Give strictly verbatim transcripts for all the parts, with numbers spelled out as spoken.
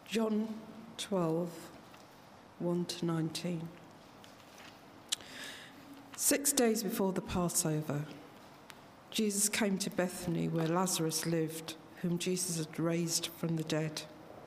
John twelve, one to nineteen. Six days before the Passover, Jesus came to Bethany where Lazarus lived, whom Jesus had raised from the dead.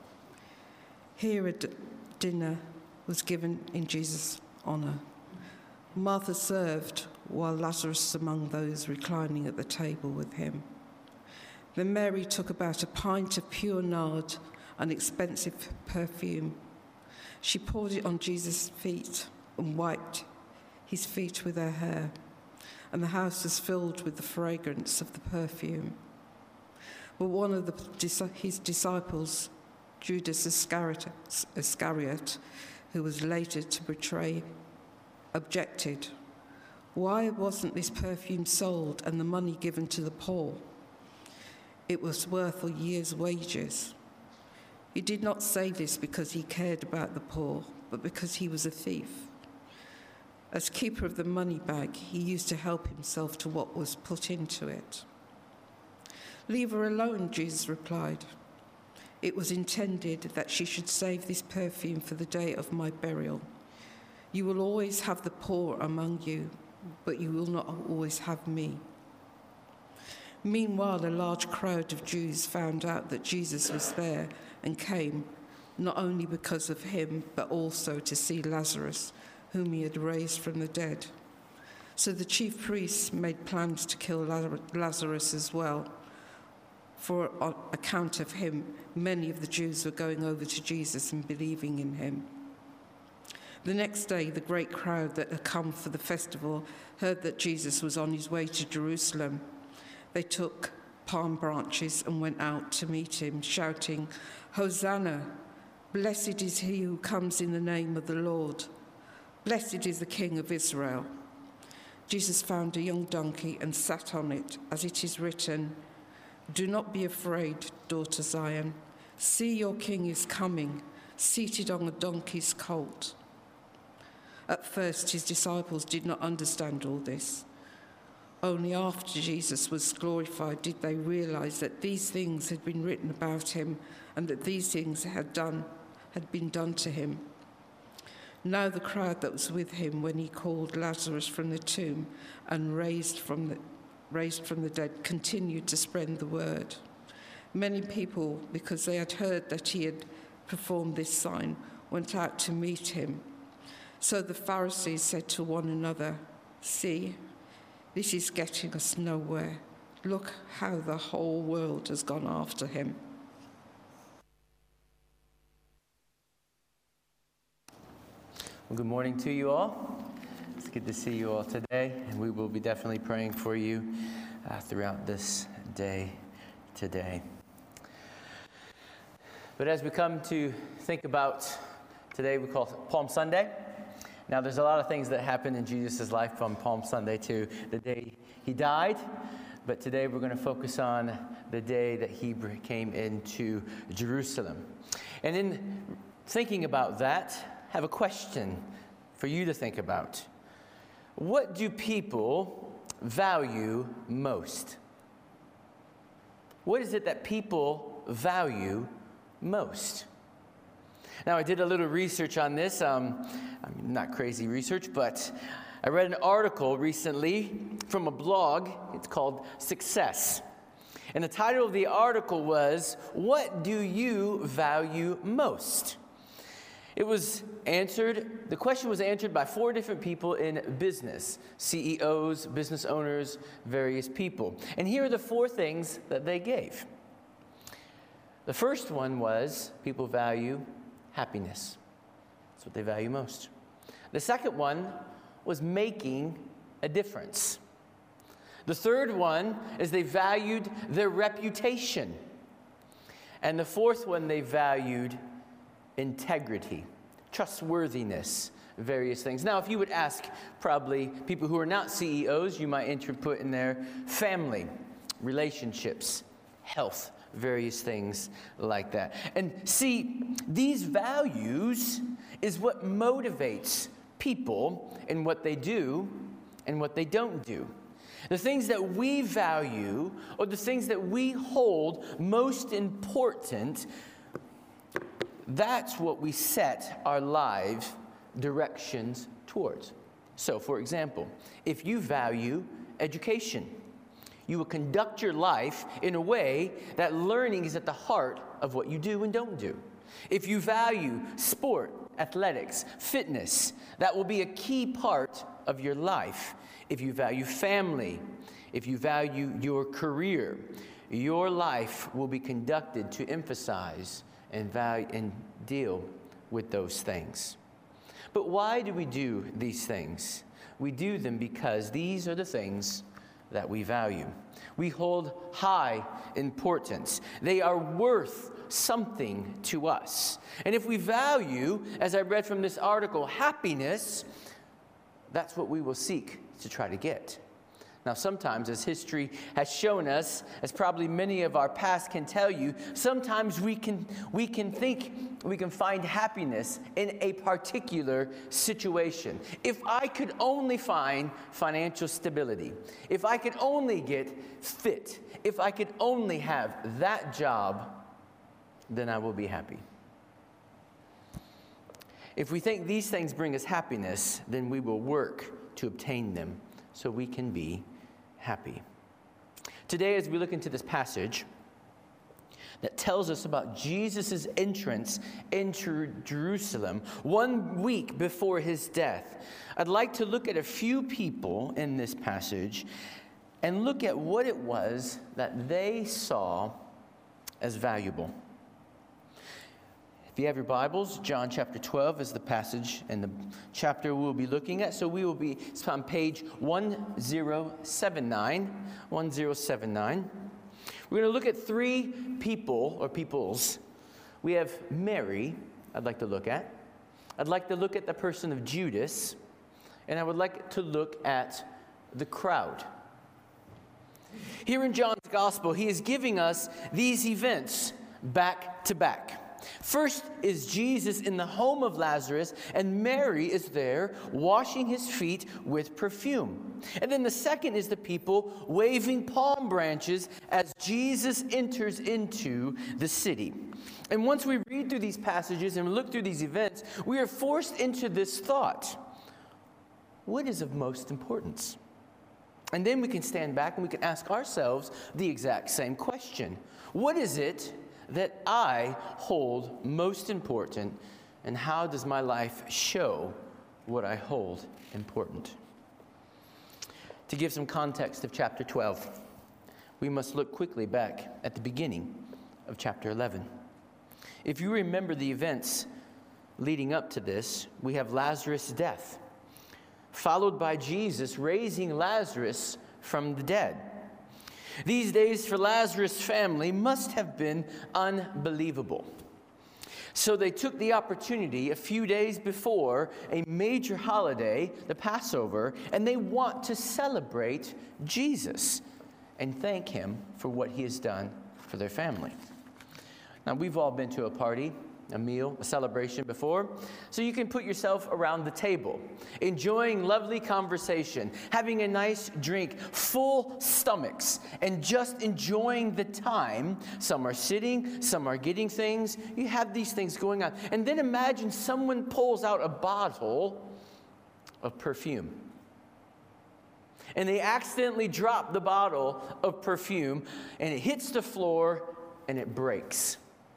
Here a d- dinner was given in Jesus' honour. Martha served, while Lazarus was among those reclining at the table with him. Then Mary took about a pint of pure nard, an expensive perfume. She poured it on Jesus' feet and wiped his feet with her hair, and the house was filled with the fragrance of the perfume. But one of the, his disciples, Judas Iscariot, Iscariot, who was later to betray, objected. Why wasn't this perfume sold and the money given to the poor? It was worth a year's wages. He did not say this because he cared about the poor, but because he was a thief. As keeper of the money bag, he used to help himself to what was put into it. Leave her alone, Jesus replied. It was intended that she should save this perfume for the day of my burial. You will always have the poor among you, but you will not always have me. Meanwhile, a large crowd of Jews found out that Jesus was there and came, not only because of him, but also to see Lazarus, whom he had raised from the dead. So the chief priests made plans to kill Lazarus as well. For on account of him, many of the Jews were going over to Jesus and believing in him. The next day, the great crowd that had come for the festival heard that Jesus was on his way to Jerusalem. They took palm branches and went out to meet him, shouting, "Hosanna! Blessed is he who comes in the name of the Lord. Blessed is the King of Israel." Jesus found a young donkey and sat on it, as it is written, "Do not be afraid, daughter Zion. See, your king is coming, seated on a donkey's colt." At first, his disciples did not understand all this. Only after Jesus was glorified did they realize that these things had been written about him and that these things had done had been done to him. Now the crowd that was with him when he called Lazarus from the tomb and raised from the raised from the dead continued to spread the word. Many people, because they had heard that he had performed this sign, went out to meet him. So the Pharisees said to one another, "See, this is getting us nowhere. Look how the whole world has gone after him." Well, good morning to you all. It's good to see you all today, and we will be definitely praying for you uh, throughout this day today. But as we come to think about today, we call it Palm Sunday. Now, there's a lot of things that happened in Jesus' life from Palm Sunday to the day he died, but today we're going to focus on the day that he came into Jerusalem. And in thinking about that, I have a question for you to think about. What do people value most? What is it that people value most? Now, I did a little research on this. Um, I mean, not crazy research, but I read an article recently from a blog. It's called Success. And the title of the article was, "What do you value most?" It was answered, the question was answered by four different people in business, C E Os, business owners, various people. And here are the four things that they gave. The first one was people value happiness. That's what they value most. The second one was making a difference. The third one is they valued their reputation. And the fourth one, they valued integrity, trustworthiness, various things. Now, if you would ask probably people who are not C E Os, you might enter, put in there family, relationships, health, various things like that. And see, these values is what motivates people in what they do and what they don't do. The things that we value or the things that we hold most important, that's what we set our life directions towards. So, for example, if you value education, you will conduct your life in a way that learning is at the heart of what you do and don't do. If you value sport, athletics, fitness, that will be a key part of your life. If you value family, if you value your career, your life will be conducted to emphasize and value and deal with those things. But why do we do these things? We do them because these are the things that we value. We hold high importance. They are worth something to us. And if we value, as I read from this article, happiness, that's what we will seek to try to get. Now, sometimes, as history has shown us, as probably many of our past can tell you, sometimes we can we can think we can find happiness in a particular situation. If I could only find financial stability, if I could only get fit, if I could only have that job, then I will be happy. If we think these things bring us happiness, then we will work to obtain them so we can be happy. Today, as we look into this passage that tells us about Jesus' entrance into Jerusalem one week before his death, I'd like to look at a few people in this passage and look at what it was that they saw as valuable. If you have your Bibles, John chapter twelve is the passage and the chapter we'll be looking at. So we will be, it's on page one thousand seventy-nine, one thousand seventy-nine. We're going to look at three people, or peoples. We have Mary, I'd like to look at. I'd like to look at the person of Judas. And I would like to look at the crowd. Here in John's Gospel, he is giving us these events back to back. First is Jesus in the home of Lazarus, and Mary is there washing his feet with perfume. And then the second is the people waving palm branches as Jesus enters into the city. And once we read through these passages and look through these events, we are forced into this thought: what is of most importance? And then we can stand back and we can ask ourselves the exact same question. What is it that I hold most important, and how does my life show what I hold important? To give some context of chapter twelve, we must look quickly back at the beginning of chapter eleven. If you remember the events leading up to this, we have Lazarus' death, followed by Jesus raising Lazarus from the dead. These days for Lazarus' family must have been unbelievable. So they took the opportunity a few days before a major holiday, the Passover, and they want to celebrate Jesus and thank him for what he has done for their family. Now, we've all been to a party, a meal, a celebration before, so you can put yourself around the table, enjoying lovely conversation, having a nice drink, full stomachs, and just enjoying the time. Some are sitting, some are getting things. You have these things going on. And then imagine someone pulls out a bottle of perfume. And they accidentally drop the bottle of perfume, and it hits the floor, and it breaks.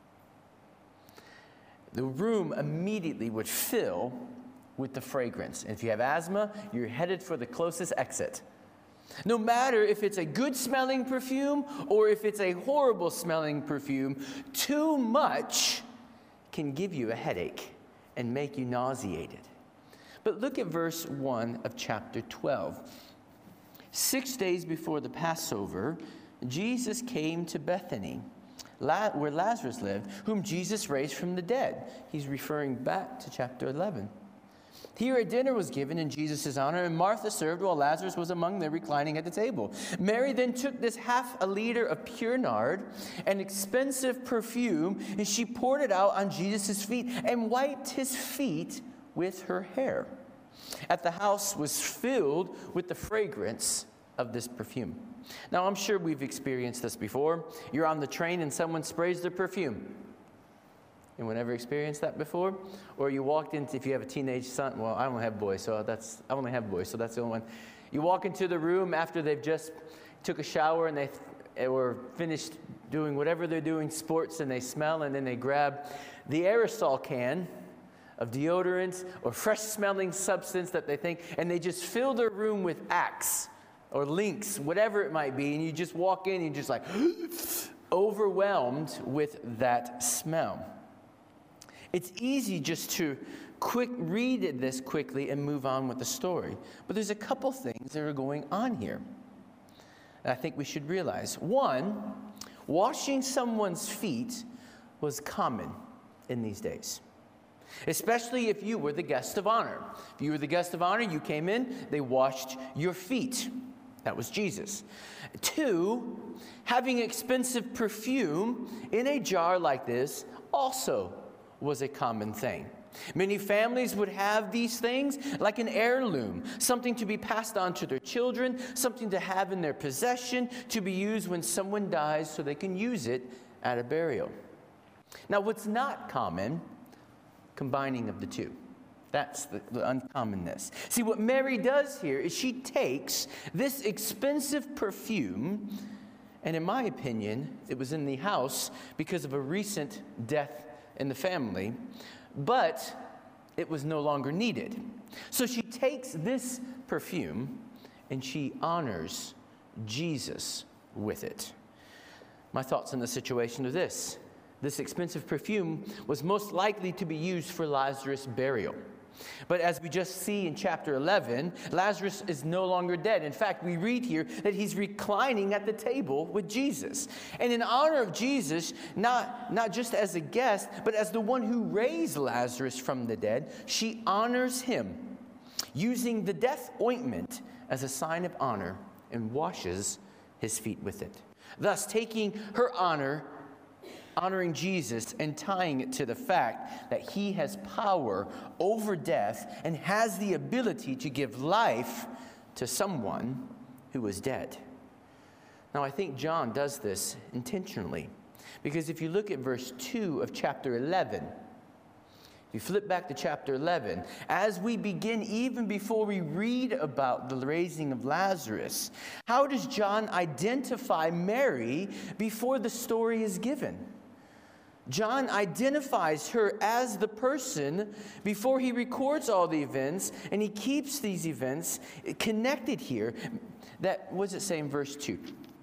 The room immediately would fill with the fragrance. And if you have asthma, you're headed for the closest exit. No matter if it's a good smelling perfume or if it's a horrible smelling perfume, too much can give you a headache and make you nauseated. But look at verse one of chapter twelve. Six days before the Passover, Jesus came to Bethany, where Lazarus lived, whom Jesus raised from the dead. He's referring back to chapter eleven. Here a dinner was given in Jesus' honor, and Martha served while Lazarus was among them reclining at the table. Mary then took this half a liter of pure nard, an expensive perfume, and she poured it out on Jesus' feet and wiped his feet with her hair. At the house was filled with the fragrance of this perfume. Now, I'm sure we've experienced this before. You're on the train and someone sprays their perfume. Anyone ever experienced that before? Or you walked into, if you have a teenage son, well, I only have boys, so that's, I only have boys, so that's the only one. You walk into the room after they've just took a shower and they th- were finished doing whatever they're doing, sports, and they smell, and then they grab the aerosol can of deodorant or fresh-smelling substance that they think, and they just fill their room with Axe or Lynx, whatever it might be, and you just walk in and you're just like overwhelmed with that smell. It's easy just to quick read this quickly and move on with the story. But there's a couple things that are going on here that I think we should realize. One, washing someone's feet was common in these days, especially if you were the guest of honor. If you were the guest of honor, you came in, they washed your feet. That was Jesus. Two, having expensive perfume in a jar like this also was a common thing. Many families would have these things like an heirloom, something to be passed on to their children, something to have in their possession, to be used when someone dies so they can use it at a burial. Now, what's not common, combining of the two. That's the, the uncommonness. See, what Mary does here is she takes this expensive perfume, and in my opinion, it was in the house because of a recent death in the family, but it was no longer needed. So she takes this perfume and she honors Jesus with it. My thoughts on the situation are this. This expensive perfume was most likely to be used for Lazarus' burial. But as we just see in chapter eleven, Lazarus is no longer dead. In fact, we read here that he's reclining at the table with Jesus. And in honor of Jesus, not, not just as a guest, but as the one who raised Lazarus from the dead, she honors him, using the death ointment as a sign of honor and washes his feet with it. Thus, taking her honor, honoring Jesus and tying it to the fact that he has power over death and has the ability to give life to someone who is dead. Now, I think John does this intentionally, because if you look at verse two of chapter eleven, if you flip back to chapter eleven, as we begin, even before we read about the raising of Lazarus, how does John identify Mary before the story is given? John identifies her as the person before he records all the events, and he keeps these events connected here. That, what does it say in verse two?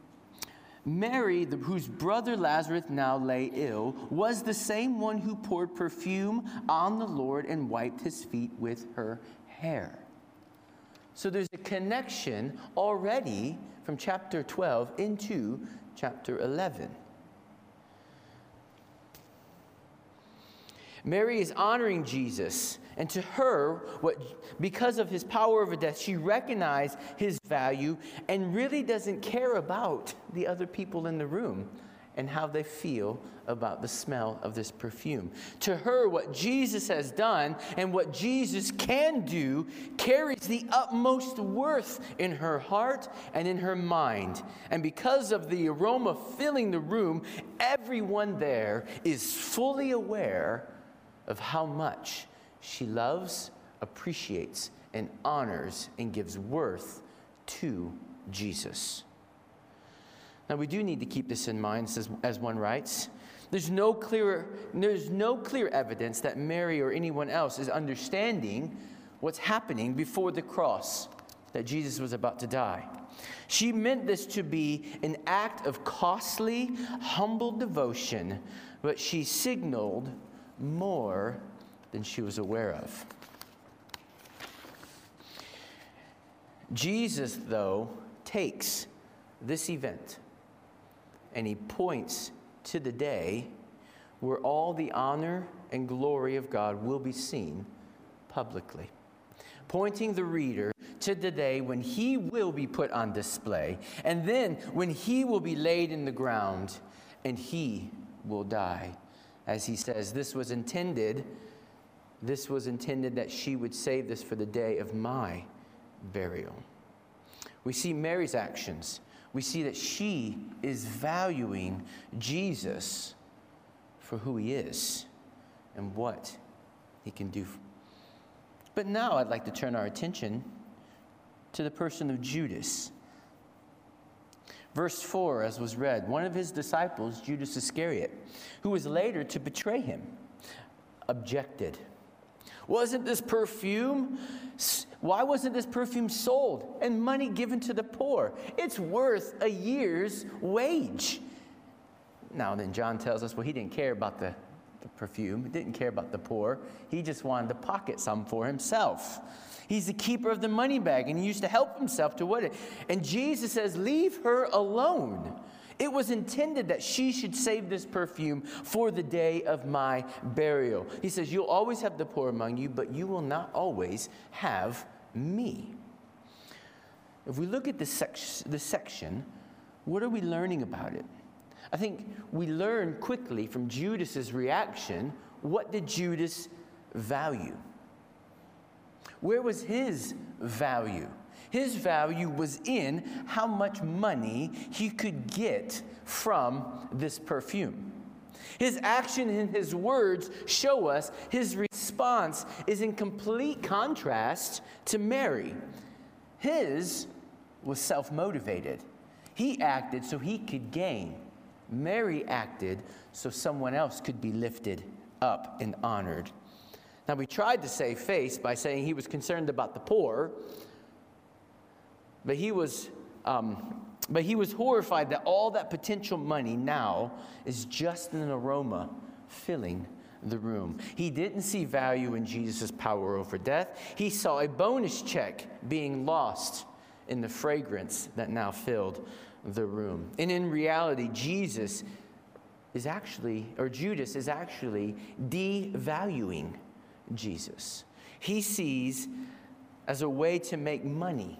Mary, the, whose brother Lazarus now lay ill, was the same one who poured perfume on the Lord and wiped his feet with her hair. So there's a connection already from chapter twelve into chapter eleven. Mary is honoring Jesus, and to her, what, because of his power over death, she recognized his value and really doesn't care about the other people in the room and how they feel about the smell of this perfume. To her, what Jesus has done and what Jesus can do carries the utmost worth in her heart and in her mind. And because of the aroma filling the room, everyone there is fully aware of how much she loves, appreciates, and honors and gives worth to Jesus. Now, we do need to keep this in mind, as, as one writes. There's no clear, there's no clear evidence that Mary or anyone else is understanding what's happening before the cross, that Jesus was about to die. She meant this to be an act of costly, humble devotion, but she signaled more than she was aware of. Jesus, though, takes this event and he points to the day where all the honor and glory of God will be seen publicly, pointing the reader to the day when he will be put on display, and then when he will be laid in the ground and he will die. As he says, this was intended, this was intended that she would save this for the day of my burial. We see Mary's actions. We see that she is valuing Jesus for who he is. and what he can do. But now I'd like to turn our attention to the person of Judas. Verse four, as was read, one of his disciples, Judas Iscariot, who was later to betray him, objected. Wasn't this perfume, why wasn't this perfume sold and money given to the poor? It's worth a year's wage. Now then, John tells us, well, he didn't care about the, the perfume. He didn't care about the poor. He just wanted to pocket some for himself. He's the keeper of the money bag, and he used to help himself to what it. And Jesus says, leave her alone. It was intended that she should save this perfume for the day of my burial. He says, you'll always have the poor among you, but you will not always have me. If we look at this, sec- this section, what are we learning about it? I think we learn quickly from Judas's reaction, what did Judas value? Where was his value? His value was in how much money he could get from this perfume. His action and his words show us his response is in complete contrast to Mary. His was self-motivated. He acted so he could gain. Mary acted so someone else could be lifted up and honored. Now, we tried to save face by saying he was concerned about the poor, but he was, um, but he was horrified that all that potential money now is just an aroma filling the room. He didn't see value in Jesus' power over death. He saw a bonus check being lost in the fragrance that now filled the room. And in reality, Jesus is actually, or Judas is actually devaluing Jesus. He sees as a way to make money,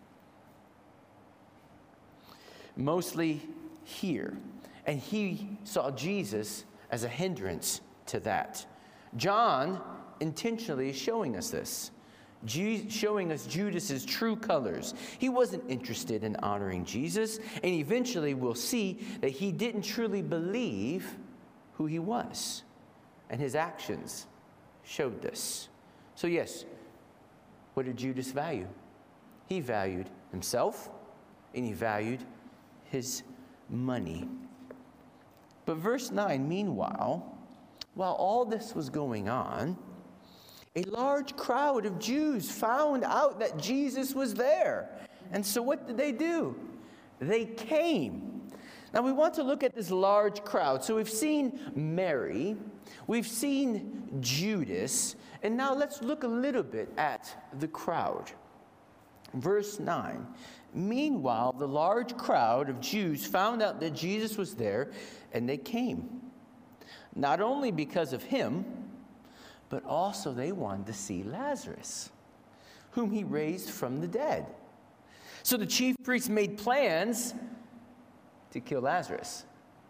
mostly here. And he saw Jesus as a hindrance to that. John intentionally is showing us this, Ju- showing us Judas's true colors. He wasn't interested in honoring Jesus, and eventually we'll see that he didn't truly believe who he was, and his actions showed this. So yes, what did Judas value? He valued himself, and he valued his money. But verse nine, meanwhile, while all this was going on, a large crowd of Jews found out that Jesus was there. And so what did they do? They came. Now we want to look at this large crowd. So we've seen Mary, we've seen Judas, and now let's look a little bit at the crowd. Verse nine, meanwhile, the large crowd of Jews found out that Jesus was there, and they came. Not only because of him, but also they wanted to see Lazarus, whom he raised from the dead. So the chief priests made plans to kill Lazarus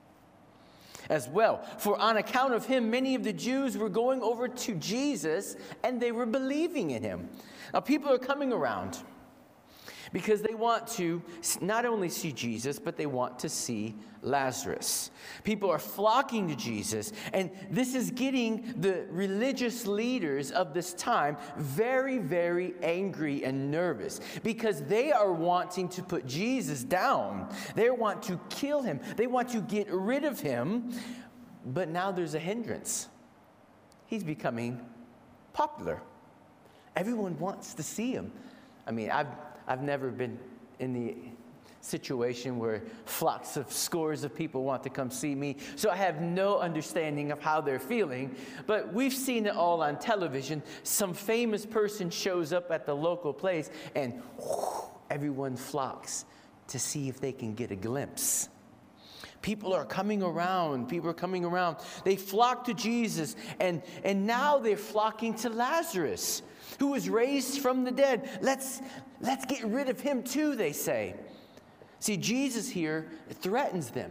as well. For on account of him, many of the Jews were going over to Jesus, and they were believing in him. Now people are coming around because they want to not only see Jesus, but they want to see Lazarus. People are flocking to Jesus, and this is getting the religious leaders of this time very, very angry and nervous, because they are wanting to put Jesus down. They want to kill him. They want to get rid of him, but now there's a hindrance. He's becoming popular. Everyone wants to see him. I mean, I've I've never been in the situation where flocks of scores of people want to come see me, so I have no understanding of how they're feeling, but we've seen it all on television. Some famous person shows up at the local place, and whoosh, everyone flocks to see if they can get a glimpse. People are coming around. People are coming around. They flock to Jesus, and, and now they're flocking to Lazarus, who was raised from the dead. Let's, let's get rid of him too, they say. See, Jesus here threatens them.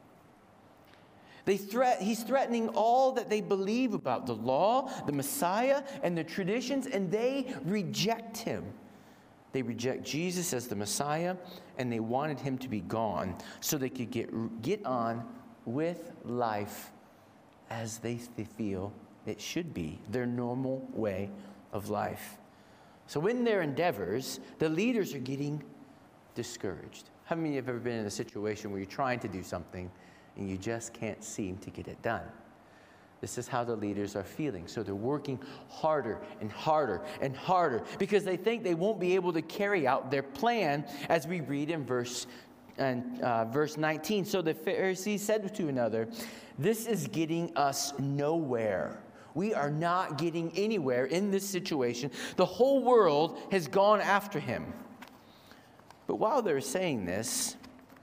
They threat, he's threatening all that they believe about the law, the Messiah, and the traditions, and they reject him. They reject Jesus as the Messiah, and they wanted him to be gone so they could get, get on with life as they, they feel it should be their normal way of life. So in their endeavors, the leaders are getting discouraged. How many of you have ever been in a situation where you're trying to do something and you just can't seem to get it done? This is how the leaders are feeling. So they're working harder and harder and harder because they think they won't be able to carry out their plan, as we read in verse, and, uh, verse nineteen. So the Pharisees said to another, "This is getting us nowhere. We are not getting anywhere in this situation. The whole world has gone after him." But while they're saying this,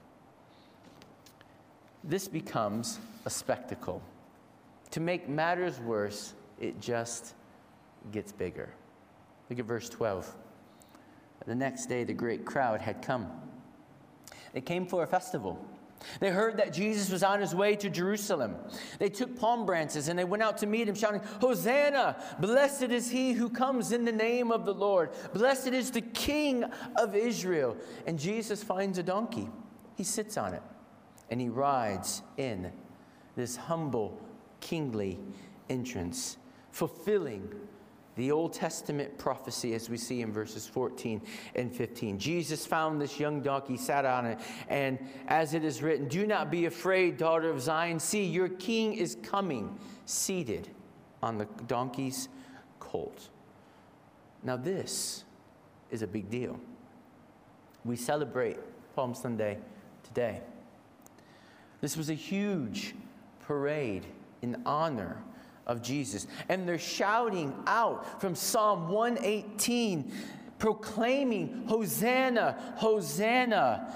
this becomes a spectacle. To make matters worse, it just gets bigger. Look at verse twelve. The next day, the great crowd had come. They came for a festival. They heard that Jesus was on his way to Jerusalem. They took palm branches and they went out to meet him, shouting, "Hosanna! Blessed is he who comes in the name of the Lord. Blessed is the King of Israel." And Jesus finds a donkey. He sits on it and he rides in this humble, kingly entrance, fulfilling the Old Testament prophecy as we see in verses fourteen and fifteen. Jesus found this young donkey, sat on it, and as it is written, "Do not be afraid, daughter of Zion. See, your king is coming, seated on the donkey's colt." Now this is a big deal. We celebrate Palm Sunday today. This was a huge parade in honor of Jesus. And they're shouting out from Psalm one eighteen, proclaiming, "Hosanna, Hosanna,"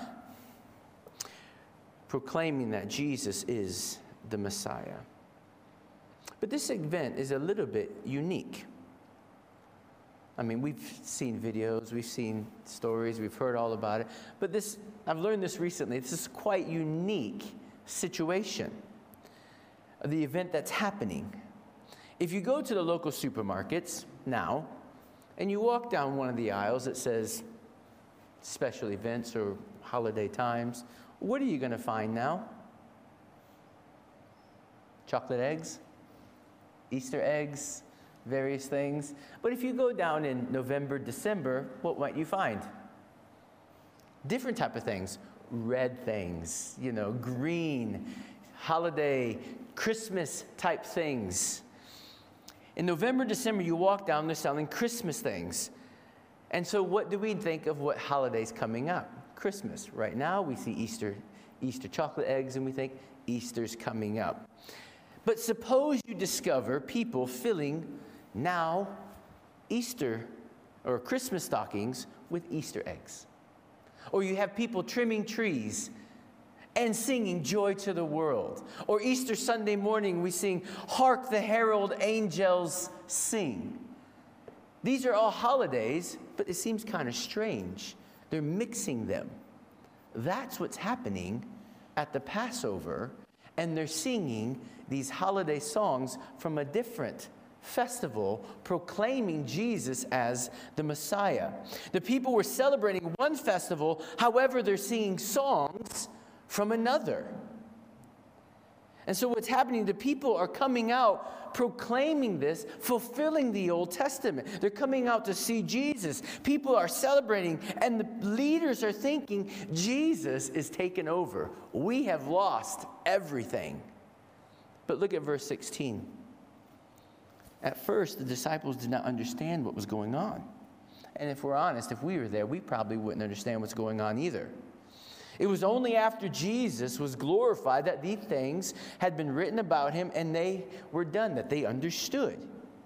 proclaiming that Jesus is the Messiah. But this event is a little bit unique. I mean, we've seen videos, we've seen stories, we've heard all about it. But this, I've learned this recently, this is quite unique situation. The event that's happening. If you go to the local supermarkets now, and you walk down one of the aisles that says special events or holiday times, what are you going to find now? Chocolate eggs, Easter eggs, various things. But if you go down in November, December, what might you find? Different type of things. Red things, you know, green, holiday, Christmas type things. In November, December, you walk down, they're selling Christmas things. And so what do we think of what holiday's coming up? Christmas. Right now, we see Easter, Easter chocolate eggs, and we think Easter's coming up. But suppose you discover people filling now Easter or Christmas stockings with Easter eggs. Or you have people trimming trees and singing "Joy to the World." Or Easter Sunday morning, we sing "Hark the Herald Angels Sing." These are all holidays, but it seems kind of strange. They're mixing them. That's what's happening at the Passover, and they're singing these holiday songs from a different festival, proclaiming Jesus as the Messiah. The people were celebrating one festival, however, they're singing songs from another. And so what's happening, the people are coming out proclaiming this, fulfilling the Old Testament. They're coming out to see Jesus. People are celebrating, and the leaders are thinking Jesus is taken over. We have lost everything. But look at verse sixteen. At first, the disciples did not understand what was going on. And if we're honest, if we were there, we probably wouldn't understand what's going on either. It was only after Jesus was glorified that these things had been written about him and they were done, that they understood.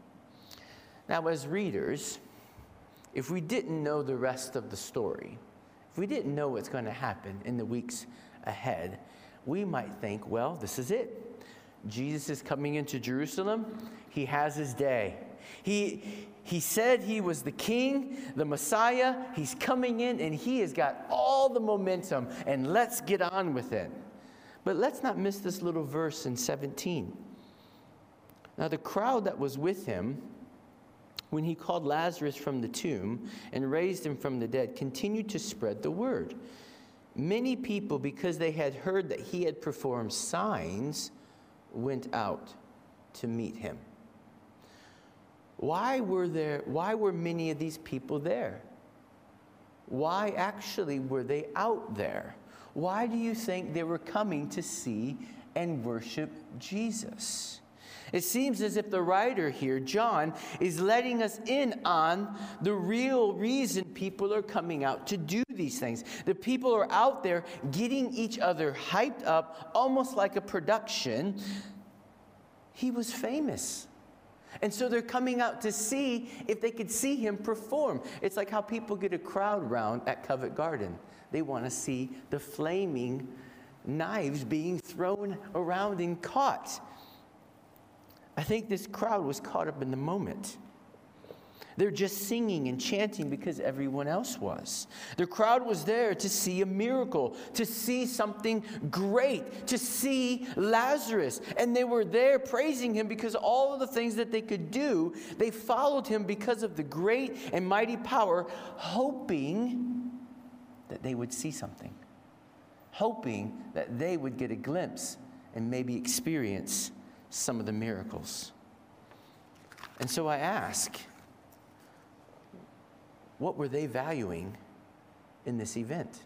Now, as readers, if we didn't know the rest of the story, if we didn't know what's going to happen in the weeks ahead, we might think, well, this is it. Jesus is coming into Jerusalem. He has his day. He, he said he was the king, the Messiah. He's coming in, and he has got all the momentum, and let's get on with it. But let's not miss this little verse in seventeen. Now, the crowd that was with him, when he called Lazarus from the tomb and raised him from the dead, continued to spread the word. Many people, because they had heard that he had performed signs, went out to meet him. Why were there, why were many of these people there? Why actually were they out there? Why do you think they were coming to see and worship Jesus? It seems as if the writer here, John, is letting us in on the real reason people are coming out to do these things. The people are out there getting each other hyped up, almost like a production. He was famous. And so they're coming out to see if they could see him perform. It's like how people get a crowd round at Covent Garden. They want to see the flaming knives being thrown around and caught. I think this crowd was caught up in the moment. They're just singing and chanting because everyone else was. The crowd was there to see a miracle, to see something great, to see Lazarus. And they were there praising him because all of the things that they could do, they followed him because of the great and mighty power, hoping that they would see something, hoping that they would get a glimpse and maybe experience some of the miracles. And so I ask, what were they valuing in this event?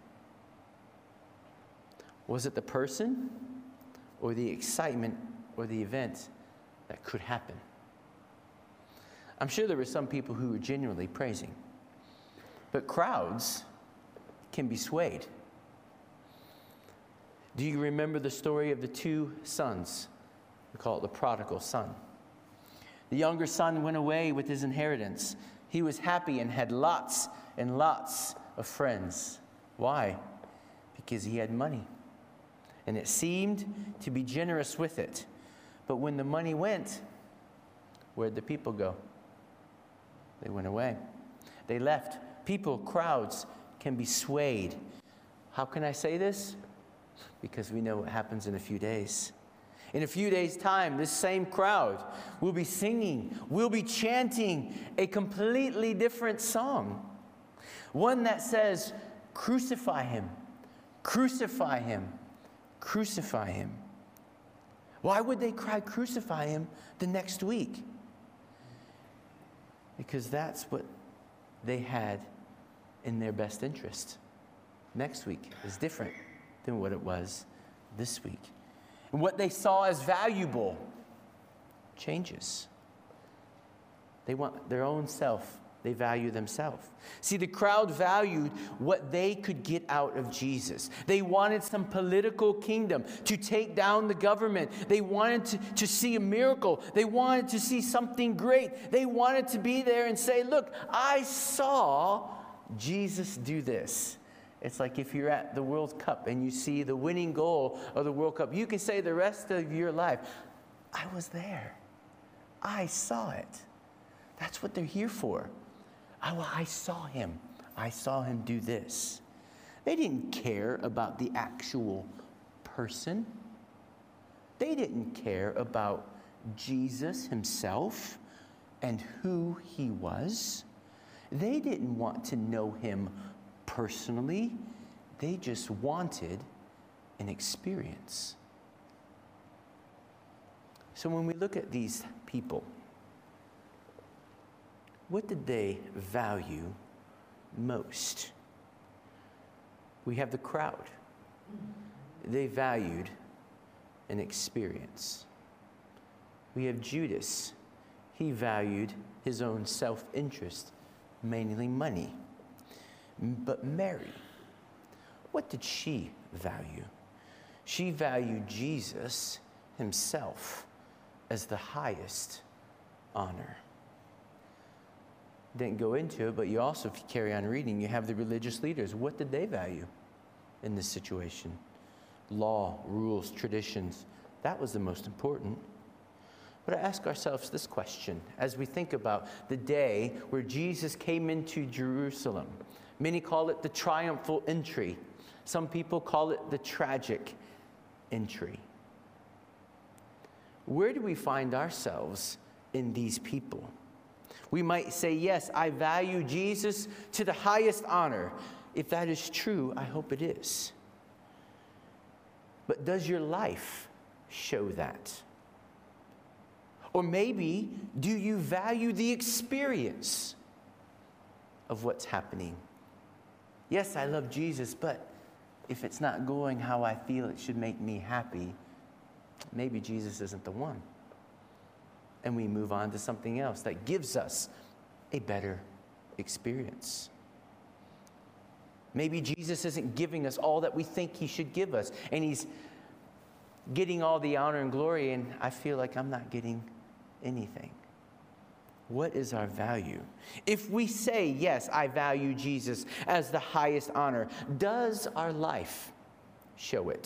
Was it the person or the excitement or the event that could happen? I'm sure there were some people who were genuinely praising, but crowds can be swayed. Do you remember the story of the two sons? We call it the prodigal son. The younger son went away with his inheritance. He was happy and had lots and lots of friends. Why? Because he had money. And it seemed to be generous with it. But when the money went, where'd the people go? They went away. They left. People, crowds, can be swayed. How can I say this? Because we know what happens in a few days. In a few days' time, this same crowd will be singing, will be chanting a completely different song. One that says, crucify him, crucify him, crucify him. Why would they cry, crucify him, the next week? Because that's what they had in their best interest. Next week is different than what it was this week. And what they saw as valuable changes. They want their own self. They value themselves. See, the crowd valued what they could get out of Jesus. They wanted some political kingdom to take down the government. They wanted to, to see a miracle. They wanted to see something great. They wanted to be there and say, look, I saw Jesus do this. It's like if you're at the World Cup and you see the winning goal of the World Cup, you can say the rest of your life, I was there. I saw it. That's what they're here for. Oh, I saw him. I saw him do this. They didn't care about the actual person. They didn't care about Jesus himself and who he was. They didn't want to know him personally. They just wanted an experience. So when we look at these people, what did they value most? We have the crowd. They valued an experience. We have Judas. He valued his own self-interest, mainly money. But Mary, what did she value? She valued Jesus himself as the highest honor. Didn't go into it, but you also, if you carry on reading, you have the religious leaders. What did they value in this situation? Law, rules, traditions. That was the most important. But I ask ourselves this question as we think about the day where Jesus came into Jerusalem. Many call it the triumphal entry. Some people call it the tragic entry. Where do we find ourselves in these people? We might say, yes, I value Jesus to the highest honor. If that is true, I hope it is. But does your life show that? Or maybe, do you value the experience of what's happening? Yes, I love Jesus, but if it's not going how I feel it should make me happy, maybe Jesus isn't the one. And we move on to something else that gives us a better experience. Maybe Jesus isn't giving us all that we think he should give us, and he's getting all the honor and glory, and I feel like I'm not getting anything. What is our value? If we say, yes, I value Jesus as the highest honor, does our life show it?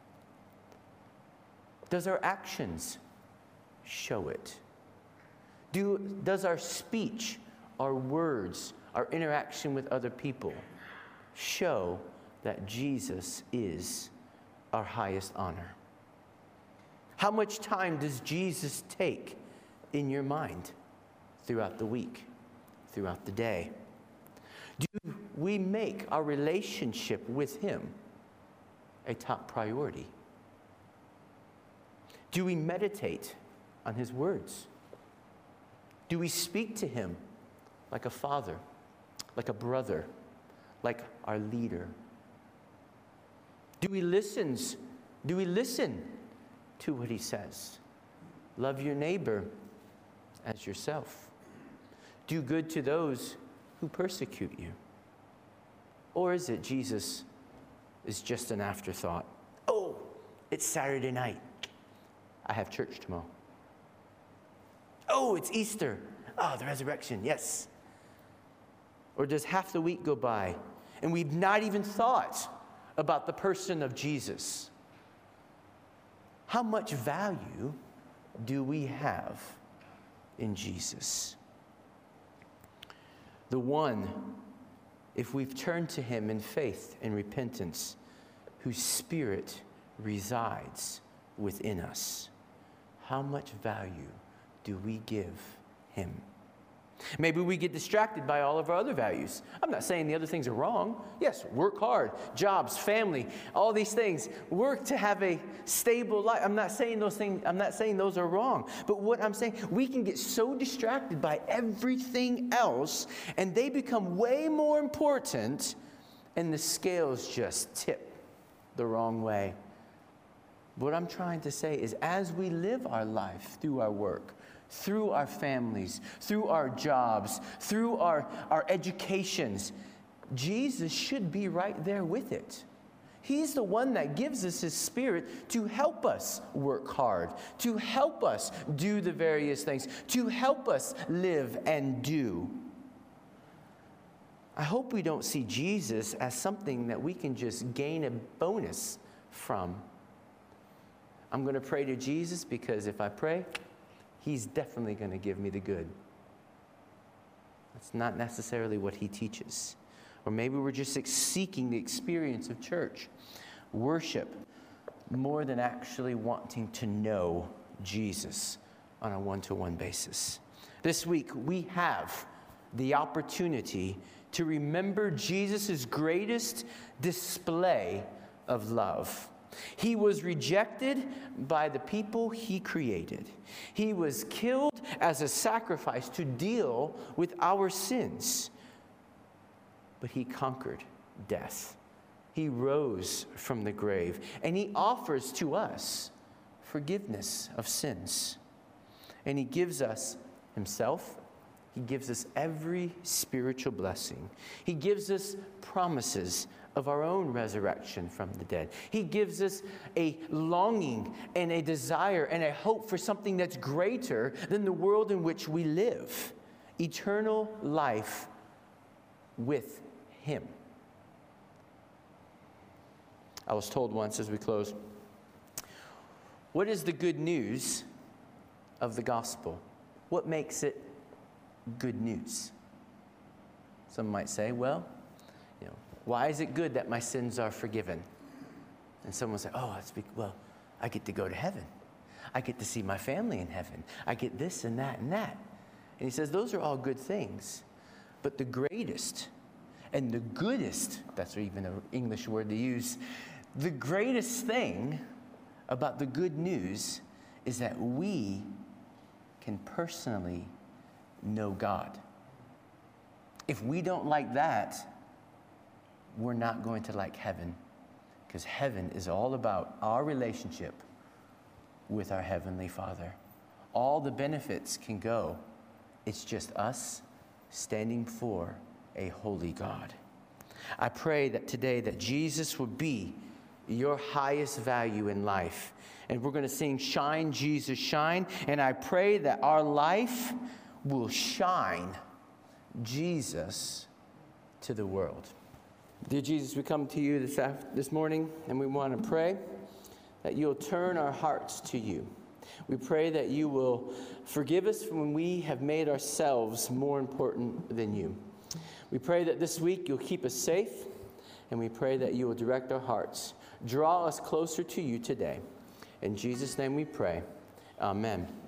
Does our actions show it? Do, does our speech, our words, our interaction with other people show that Jesus is our highest honor? How much time does Jesus take in your mind throughout the week, throughout the day? Do we make our relationship with him a top priority? Do we meditate on his words? Do we speak to him like a father, like a brother, like our leader? Do we listen? Do we listen to what he says? Love your neighbor as yourself. Do good to those who persecute you. Or is it Jesus is just an afterthought? Oh, it's Saturday night. I have church tomorrow. Oh, it's Easter. Oh, the resurrection, yes. Or does half the week go by and we've not even thought about the person of Jesus? How much value do we have in Jesus? The one, if we've turned to him in faith and repentance, whose spirit resides within us. How much value do we give him? Maybe we get distracted by all of our other values. I'm not saying the other things are wrong. Yes, work hard, jobs, family, all these things. Work to have a stable life. I'm not saying those things, I'm not saying those are wrong. But what I'm saying, we can get so distracted by everything else, and they become way more important, and the scales just tip the wrong way. What I'm trying to say is, as we live our life through our work, through our families, through our jobs, through our, our educations, Jesus should be right there with it. He's the one that gives us his spirit to help us work hard, to help us do the various things, to help us live and do. I hope we don't see Jesus as something that we can just gain a bonus from. I'm going to pray to Jesus because if I pray, he's definitely going to give me the good. That's not necessarily what he teaches. Or maybe we're just seeking the experience of church, worship, more than actually wanting to know Jesus on a one-to-one basis. This week, we have the opportunity to remember Jesus' greatest display of love. He was rejected by the people he created. He was killed as a sacrifice to deal with our sins. But he conquered death. He rose from the grave, and he offers to us forgiveness of sins. And he gives us himself. He gives us every spiritual blessing. He gives us promises of our own resurrection from the dead. He gives us a longing and a desire and a hope for something that's greater than the world in which we live. Eternal life with him. I was told once as we close, what is the good news of the gospel? What makes it good news? Some might say, well, you know, why is it good that my sins are forgiven? And someone will say, oh, it's because, well, I get to go to heaven. I get to see my family in heaven. I get this and that and that. And he says, those are all good things. But the greatest and the goodest, that's even an English word to use, the greatest thing about the good news is that we can personally know God. If we don't like that, we're not going to like heaven, because heaven is all about our relationship with our Heavenly Father. All the benefits can go. It's just us standing before a holy God. I pray that today that Jesus would be your highest value in life. And we're going to sing Shine, Jesus, Shine. And I pray that our life will shine Jesus to the world. Dear Jesus, we come to you this, after, this morning, and we want to pray that you'll turn our hearts to you. We pray that you will forgive us when we have made ourselves more important than you. We pray that this week you'll keep us safe, and we pray that you will direct our hearts. Draw us closer to you today. In Jesus' name we pray. Amen.